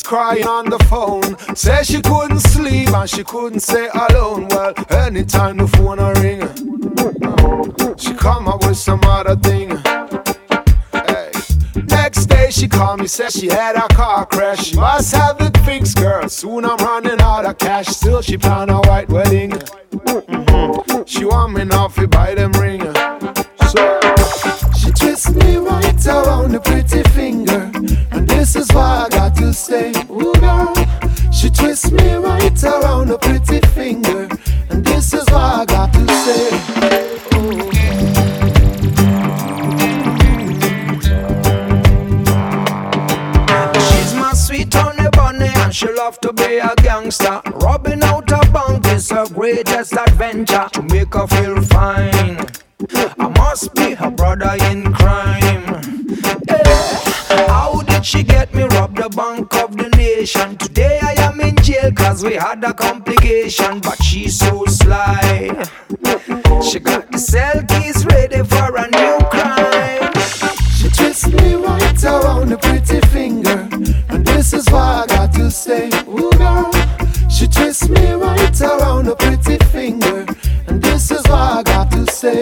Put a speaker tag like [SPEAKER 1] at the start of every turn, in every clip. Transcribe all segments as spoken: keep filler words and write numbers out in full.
[SPEAKER 1] crying on the phone. Say she couldn't sleep and she couldn't stay alone. Well, anytime the phone a ring, she come up with some other thing. Hey. Next day she called me, said she had a car crash. She must have it fixed, girl. Soon I'm running out of cash. Still she plan a white wedding. Mm-hmm. She want me now to buy them ring. So she twists me right around the pretty finger, and this is why I got to say, ooh girl. She twists me right around the pretty finger, and this is why I got to say, ooh. She's my sweet honey bunny, and she love to be a gangster. Robbing out a bank is her greatest adventure. To make her feel fine, I must be her brother in crime. Hey, how did she get me robbed the bank of the nation? Today I am in jail cause we had a complication. But she's so sly, she got the cell keys ready for a new crime. She twists me right around the pretty finger, and this is why I got to say, ooh girl. She twists me right around the pretty finger, and this is why I got to say,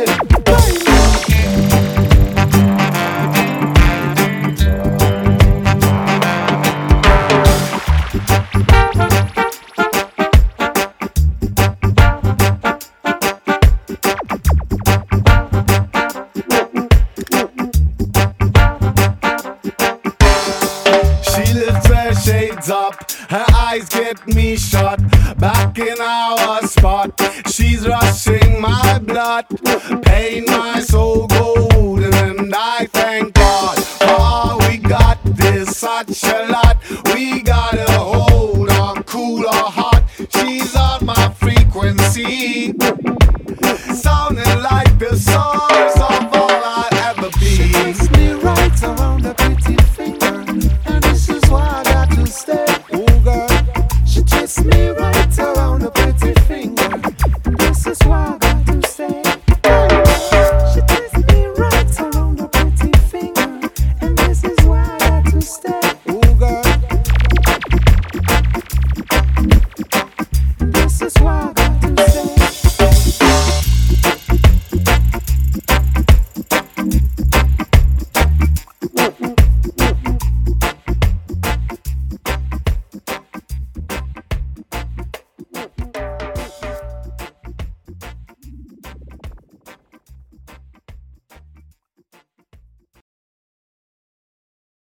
[SPEAKER 1] up, her eyes get me shot. Back in our spot, she's rushing my blood, pain my soul golden, and I thank God for all we got. There's such a lot we got.